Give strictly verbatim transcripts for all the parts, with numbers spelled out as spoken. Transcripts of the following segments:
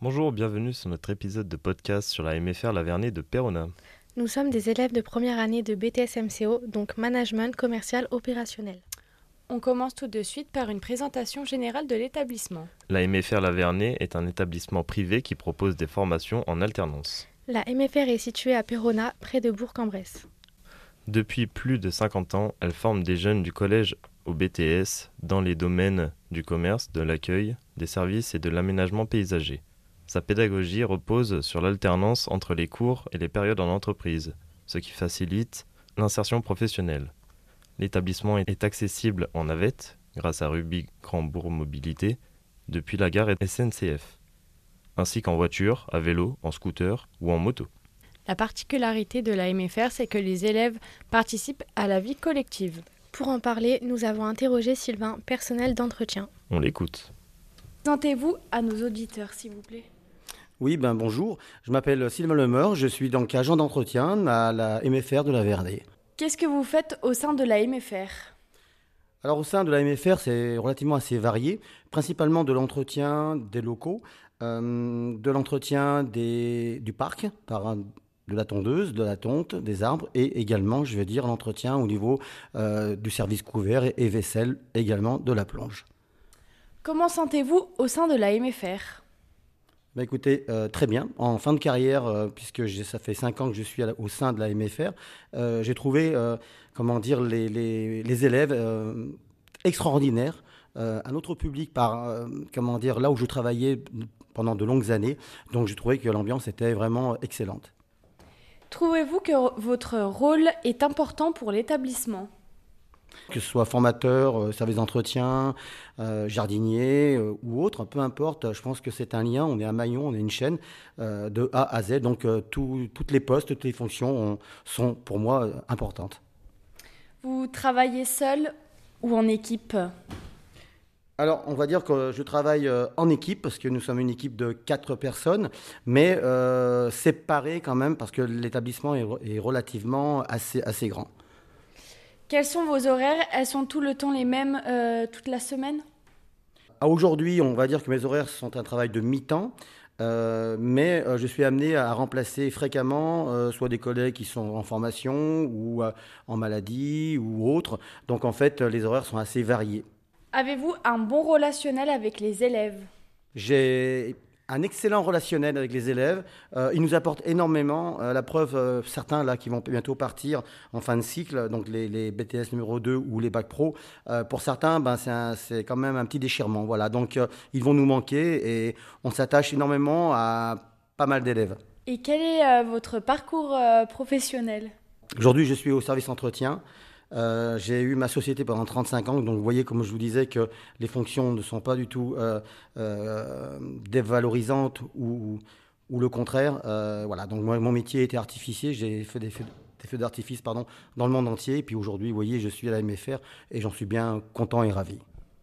Bonjour, bienvenue sur notre épisode de podcast sur la M F R La Vernée de Perona. Nous sommes des élèves de première année de B T S M C O, donc Management Commercial Opérationnel. On commence tout de suite par une présentation générale de l'établissement. La M F R La Vernée est un établissement privé qui propose des formations en alternance. La M F R est située à Perona, près de Bourg-en-Bresse. Depuis plus de cinquante ans, elle forme des jeunes du collège au B T S dans les domaines du commerce, de l'accueil, des services et de l'aménagement paysager. Sa pédagogie repose sur l'alternance entre les cours et les périodes en entreprise, ce qui facilite l'insertion professionnelle. L'établissement est accessible en navette, grâce à Rubis Grand-Bourg Mobilité, depuis la gare S N C F, ainsi qu'en voiture, à vélo, en scooter ou en moto. La particularité de la M F R, c'est que les élèves participent à la vie collective. Pour en parler, nous avons interrogé Sylvain, personnel d'entretien. On l'écoute. Présentez-vous à nos auditeurs, s'il vous plaît. Oui, ben bonjour, je m'appelle Sylvain Lemeur, je suis donc agent d'entretien à la M F R de la Vernée. Qu'est-ce que vous faites au sein de la M F R ? Alors au sein de la M F R, c'est relativement assez varié, principalement de l'entretien des locaux, euh, de l'entretien des, du parc, par un, de la tondeuse, de la tonte, des arbres, et également, je veux dire, l'entretien au niveau euh, du service couvert et, et vaisselle, également de la plonge. Comment sentez-vous au sein de la M F R ? Bah écoutez, euh, très bien. En fin de carrière, euh, puisque j'ai, ça fait cinq ans que je suis à la, au sein de la M F R, euh, j'ai trouvé, euh, comment dire, les, les, les élèves euh, extraordinaires. Euh, un autre public par, euh, comment dire, là où je travaillais pendant de longues années. Donc j'ai trouvé que l'ambiance était vraiment excellente. Trouvez-vous que votre rôle est important pour l'établissement ? Que ce soit formateur, euh, service d'entretien, euh, jardinier euh, ou autre, peu importe, je pense que c'est un lien, on est un maillon, on est une chaîne euh, de A à Z, donc euh, tout, toutes les postes, toutes les fonctions ont, sont pour moi euh, importantes. Vous travaillez seul ou en équipe ? Alors, on va dire que je travaille euh, en équipe, parce que nous sommes une équipe de quatre personnes, mais euh, séparés quand même, parce que l'établissement est, est relativement assez, assez grand. Quels sont vos horaires ? Elles sont tout le temps les mêmes euh, toute la semaine ? À aujourd'hui, on va dire que mes horaires sont un travail de mi-temps, euh, mais euh, je suis amené à remplacer fréquemment euh, soit des collègues qui sont en formation ou euh, en maladie ou autres. Donc en fait, les horaires sont assez variés. Avez-vous un bon relationnel avec les élèves ? J'ai un excellent relationnel avec les élèves. Euh, ils nous apportent énormément. Euh, la preuve, euh, certains là qui vont bientôt partir en fin de cycle, donc les, les B T S numéro deux ou les bacs pro, euh, pour certains, ben, c'est, un, c'est quand même un petit déchirement. Voilà. Donc euh, ils vont nous manquer et on s'attache énormément à pas mal d'élèves. Et quel est euh, votre parcours euh, professionnel ? Aujourd'hui, je suis au service entretien. Euh, j'ai eu ma société pendant trente-cinq ans, donc vous voyez, comme je vous disais, que les fonctions ne sont pas du tout euh, euh, dévalorisantes ou, ou le contraire. Euh, voilà, donc moi, mon métier était artificier, j'ai fait des feux, des feux d'artifice pardon, dans le monde entier, et puis aujourd'hui, vous voyez, je suis à la M F R et j'en suis bien content et ravi.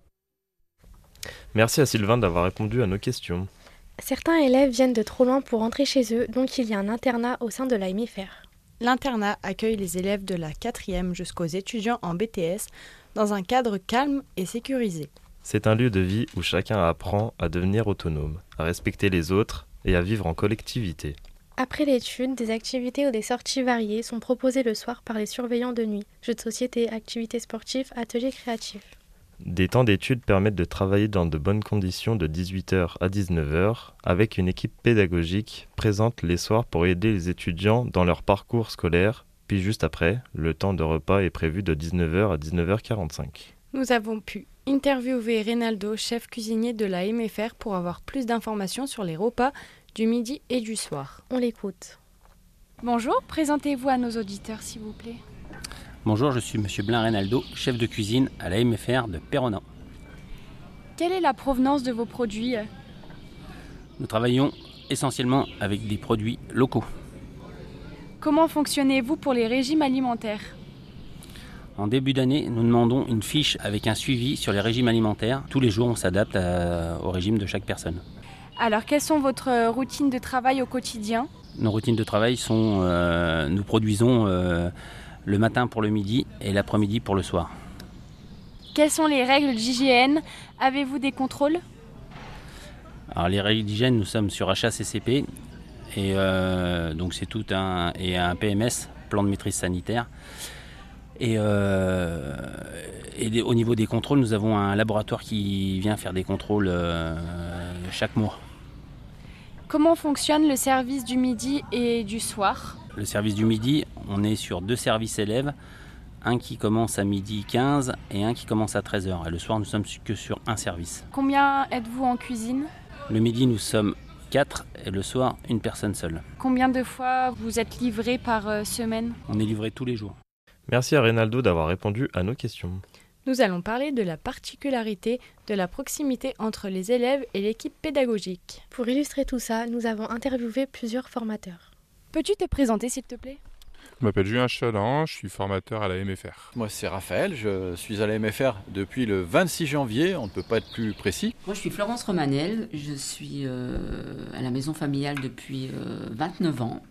Merci à Sylvain d'avoir répondu à nos questions. Certains élèves viennent de trop loin pour rentrer chez eux, donc il y a un internat au sein de la M F R. L'internat accueille les élèves de la quatrième jusqu'aux étudiants en B T S dans un cadre calme et sécurisé. C'est un lieu de vie où chacun apprend à devenir autonome, à respecter les autres et à vivre en collectivité. Après l'étude, des activités ou des sorties variées sont proposées le soir par les surveillants de nuit. Jeux de société, activités sportives, ateliers créatifs. Des temps d'études permettent de travailler dans de bonnes conditions de dix-huit heures à dix-neuf heures avec une équipe pédagogique présente les soirs pour aider les étudiants dans leur parcours scolaire. Puis juste après, le temps de repas est prévu de dix-neuf heures à dix-neuf heures quarante-cinq. Nous avons pu interviewer Reynaldo, chef cuisinier de la M F R, pour avoir plus d'informations sur les repas du midi et du soir. On l'écoute. Bonjour, présentez-vous à nos auditeurs s'il vous plaît. Bonjour, je suis Monsieur Blin Reynaldo, chef de cuisine à la M F R de Perona. Quelle est la provenance de vos produits ? Nous travaillons essentiellement avec des produits locaux. Comment fonctionnez-vous pour les régimes alimentaires ? En début d'année, nous demandons une fiche avec un suivi sur les régimes alimentaires. Tous les jours, on s'adapte à, au régime de chaque personne. Alors, quelles sont votre routine de travail au quotidien ? Nos routines de travail sont, euh, nous produisons euh, le matin pour le midi et l'après-midi pour le soir. Quelles sont les règles d'hygiène ? Avez-vous des contrôles ? Alors les règles d'hygiène, nous sommes sur H A C C P et euh, donc c'est tout un et un P M S, plan de maîtrise sanitaire. Et, euh, et des, au niveau des contrôles, nous avons un laboratoire qui vient faire des contrôles euh, chaque mois. Comment fonctionne le service du midi et du soir ? Le service du midi, on est sur deux services élèves, un qui commence à midi quinze et un qui commence à treize heures. Et le soir, nous sommes que sur un service. Combien êtes-vous en cuisine ? Le midi, nous sommes quatre et le soir, une personne seule. Combien de fois vous êtes livré par euh, semaine ? On est livré tous les jours. Merci à Reynaldo d'avoir répondu à nos questions. Nous allons parler de la particularité de la proximité entre les élèves et l'équipe pédagogique. Pour illustrer tout ça, nous avons interviewé plusieurs formateurs. Peux-tu te présenter s'il te plaît ? Je m'appelle Julien Chaland, je suis formateur à la M F R. Moi c'est Raphaël, je suis à la M F R depuis le vingt-six janvier, on ne peut pas être plus précis. Moi je suis Florence Romanel, je suis euh, à la maison familiale depuis euh, vingt-neuf ans.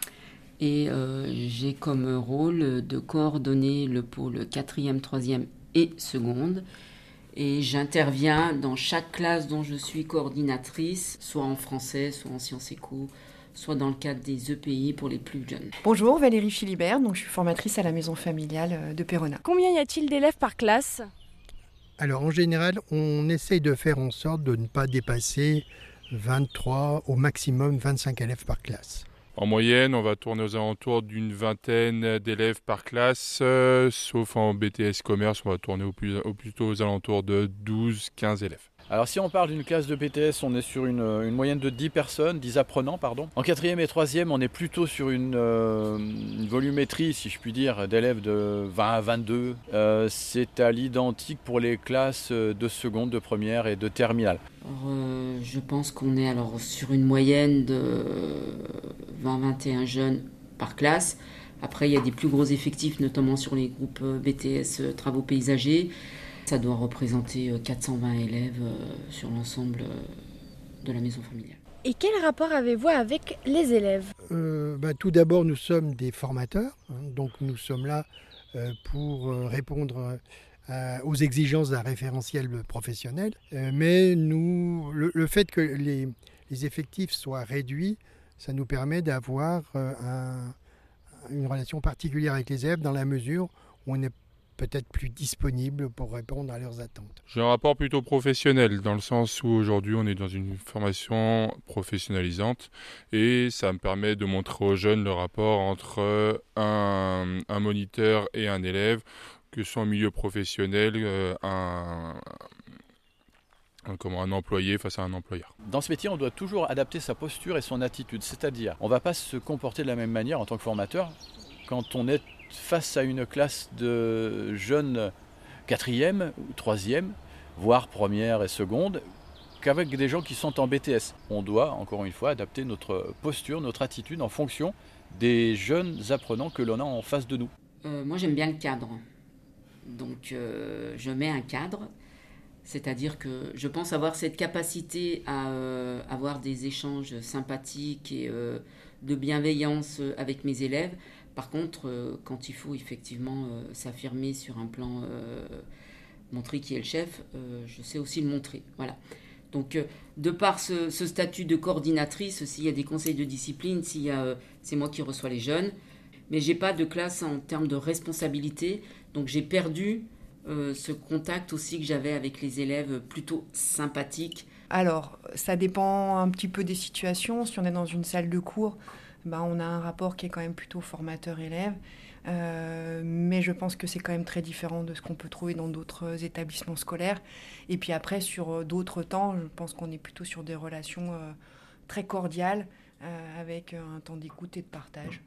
Et euh, j'ai comme rôle de coordonner le pôle quatrième, troisième et seconde. Et j'interviens dans chaque classe dont je suis coordinatrice, soit en français, soit en sciences éco, soit dans le cadre des E P I pour les plus jeunes. Bonjour, Valérie Philibert, donc je suis formatrice à la maison familiale de Péronat. Combien y a-t-il d'élèves par classe ? Alors en général, on essaye de faire en sorte de ne pas dépasser vingt-trois, au maximum vingt-cinq élèves par classe. En moyenne, on va tourner aux alentours d'une vingtaine d'élèves par classe, euh, sauf en B T S commerce, on va tourner au plus, au plutôt aux alentours de douze à quinze élèves. Alors si on parle d'une classe de B T S, on est sur une, une moyenne de dix personnes, dix apprenants pardon. En quatrième et troisième, on est plutôt sur une, euh, une volumétrie, si je puis dire, d'élèves de vingt à vingt-deux. Euh, c'est à l'identique pour les classes de seconde, de première et de terminale. Alors, euh, je pense qu'on est alors sur une moyenne de vingt à vingt et un jeunes par classe. Après, il y a des plus gros effectifs, notamment sur les groupes B T S travaux paysagers. Ça doit représenter quatre cent vingt élèves sur l'ensemble de la maison familiale. Et quel rapport avez-vous avec les élèves ? euh, bah, Tout d'abord, nous sommes des formateurs, hein, donc nous sommes là euh, pour euh, répondre euh, aux exigences d'un référentiel professionnel. Euh, mais nous, le, le fait que les, les effectifs soient réduits, ça nous permet d'avoir euh, un, une relation particulière avec les élèves dans la mesure où on est peut-être plus disponible pour répondre à leurs attentes. J'ai un rapport plutôt professionnel, dans le sens où aujourd'hui on est dans une formation professionnalisante et ça me permet de montrer aux jeunes le rapport entre un, un moniteur et un élève, que ce soit en milieu professionnel, un, un, comment, un employé face à un employeur. Dans ce métier, on doit toujours adapter sa posture et son attitude, c'est-à-dire on ne va pas se comporter de la même manière en tant que formateur quand on est face à une classe de jeunes quatrième ou troisième, voire première et seconde, qu'avec des gens qui sont en B T S. On doit, encore une fois, adapter notre posture, notre attitude en fonction des jeunes apprenants que l'on a en face de nous. Euh, moi, j'aime bien le cadre. Donc, euh, je mets un cadre, c'est-à-dire que je pense avoir cette capacité à euh, avoir des échanges sympathiques et euh, de bienveillance avec mes élèves. Par contre, euh, quand il faut effectivement euh, s'affirmer sur un plan, euh, montrer qui est le chef, euh, je sais aussi le montrer. Voilà. Donc, euh, de par ce, ce statut de coordinatrice, s'il y a des conseils de discipline, s'il y a, euh, c'est moi qui reçois les jeunes, mais j'ai pas de classe en termes de responsabilité, donc j'ai perdu euh, ce contact aussi que j'avais avec les élèves plutôt sympathiques. Alors, ça dépend un petit peu des situations. Si on est dans une salle de cours, ben, on a un rapport qui est quand même plutôt formateur-élève. Euh, mais je pense que c'est quand même très différent de ce qu'on peut trouver dans d'autres établissements scolaires. Et puis après, sur d'autres temps, je pense qu'on est plutôt sur des relations euh, très cordiales, euh, avec un temps d'écoute et de partage.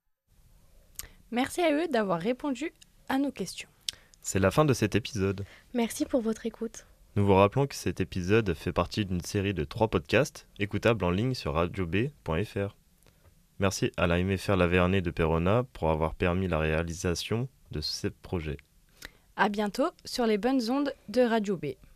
Merci à eux d'avoir répondu à nos questions. C'est la fin de cet épisode. Merci pour votre écoute. Nous vous rappelons que cet épisode fait partie d'une série de trois podcasts écoutables en ligne sur radio b point f r. Merci à la M F R Lavernée de Péronat pour avoir permis la réalisation de ce projet. À bientôt sur les bonnes ondes de Radio B.